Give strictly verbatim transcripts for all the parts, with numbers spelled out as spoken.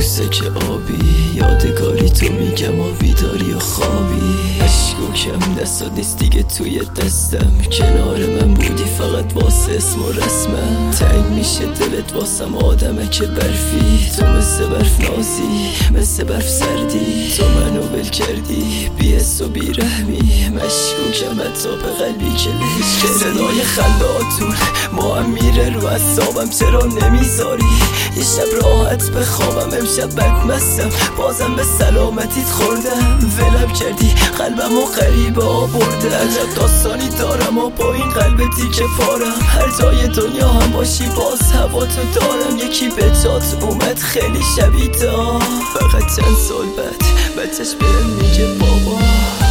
بوسه که آبی، یادگاری تو میگم و بیداری و خوابی. اشک و کم دستات نیست دیگه توی دستم، کنار من بودی فقط واسه اسم و رسمم. تنگ میشه دلت واسم آدمه که برفی، تو مثل برف نازی مثل برف سردی. تو منو ول کردی بی حس و بی رحمی، مشکوکم حتی به قلبی که لهش کردی. صدای خندهاتون ما هم میره رو اعصابم، چرا نمیذاری یه شب راحت بخوابم؟ امشب بدمستم بازم به سلامتیت خوردم، ولم کردی قلبم و غریبه آورده. عجب داستانی دارم و با این قلبتی که پارم، هر جای دنیا هم باشی باز هوا تو دارم. یکی به جات اومد خیلی شبیه تا، فقط چند سال بعد بچهش بهم میگه بابا.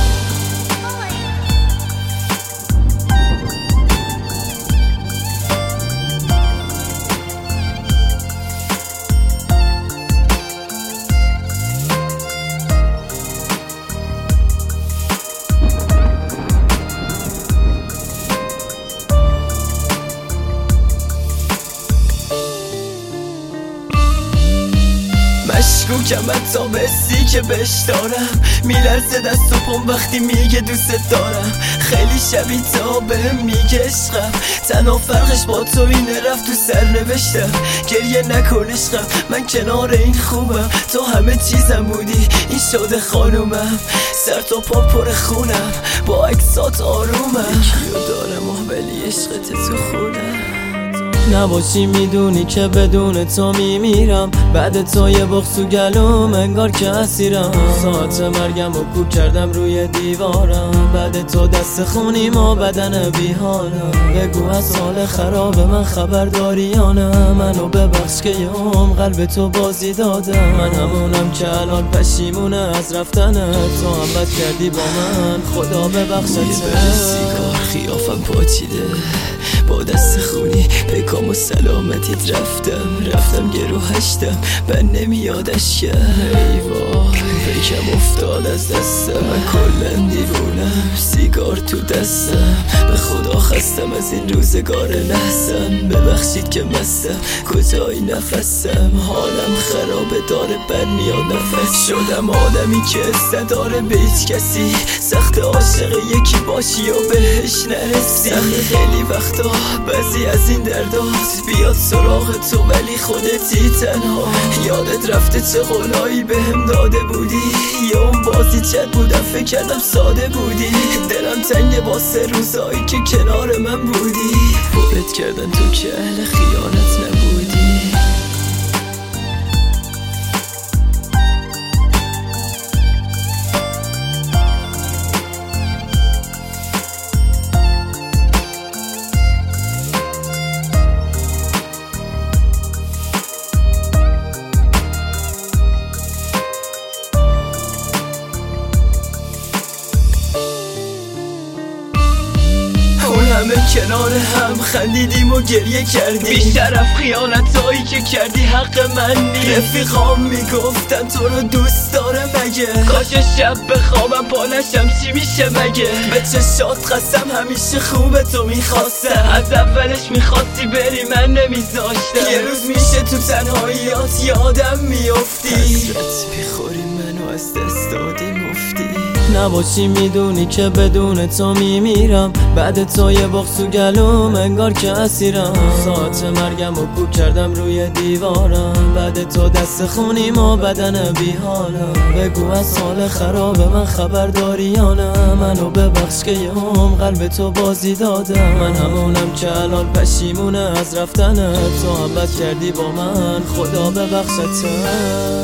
مشکوکم حتی به حسی که بهش دارم، میلرزه دست و پام وقتی میگه دوست دارم. خیلی شبیه تا بهم میگه عشقم، تنها فرقش با تو اینه رفت تو سرنوشتم. گریه نکن عشقم من کنار این خوبم، تو همه چیزم بودی این شده خانومم. سر تا پا پر خونم با عکسات آرومم، یکیو دارم و ولی عشقت تو خونم. نباشی میدونی که بدون تو میمیرم، بعد تو یه بغض تو گلوم انگار که اسیرم. ساعت مرگم و کوک کردم روی دیوارم، بعد تو دست خونیم و بدن بیحالم. بگو از حال خراب من خبر داری یا نه؟ منو ببخش که یه هم قلب تو بازی دادم. من همونم که الان پشیمونه از رفتنت، تو هم بد کردی با من خدا ببخشت. یه سیگار خیافم پاچیده با دست خونی پیکام و سلامتیت رفتم رفتم گرو هشتم من نمیادش که ای وای پیکم افتاد از دستم. من کلن دیوونم سیگار تو دستم، به خدا خستم از این روزگار نحسم. ببخشید که مستم کجای نفسم، حالم خرابه داره بر میاد نفس. شدم آدمی که استداره به هیچ کسی، سخت عاشق یکی باشی و بهش نرسی. خیلی وقتا بعضی از این دردات بیاد سراغ تو ولی خودتی تنها. یادت رفته چه قولایی بهم داده بودی، یا اون بازی چت بودم فکر کردم ساده بودی. دلم تنگ واسه روزایی که کنار من بودی، پرت کردن تو که اهل خیانت نبودی. همه کنار هم خندیدیم و گریه کردیم، بیشتر از خیانتایی که کردی حق من نیست. رفیقام میگفتن تو رو دوست داره مگه، کاش شب بخوابم پا نشم چی میشه مگه. به چشات قسم همیشه خوبه تو میخواستم، از اولش میخواستی بری من نمیذاشتم. یه روز میشه تو تنهاییات یادم میافتی، حسرت میخوری منو از دست دادی مفتی. نباشی میدونی که بدون تو میمیرم، بعد تو یه بغض تو گلوم انگار که اسیرم. ساعت مرگم و کوک کردم روی دیوارم، بعد تو دست خونیم و بدن بیحالم. بگو از حال خراب من خبر داری یا نه؟ منو ببخش که یه هم قلب تو بازی دادم. من همونم که الان پشیمونه از رفتنت، تو هم بد کردی با من خدا ببخشت.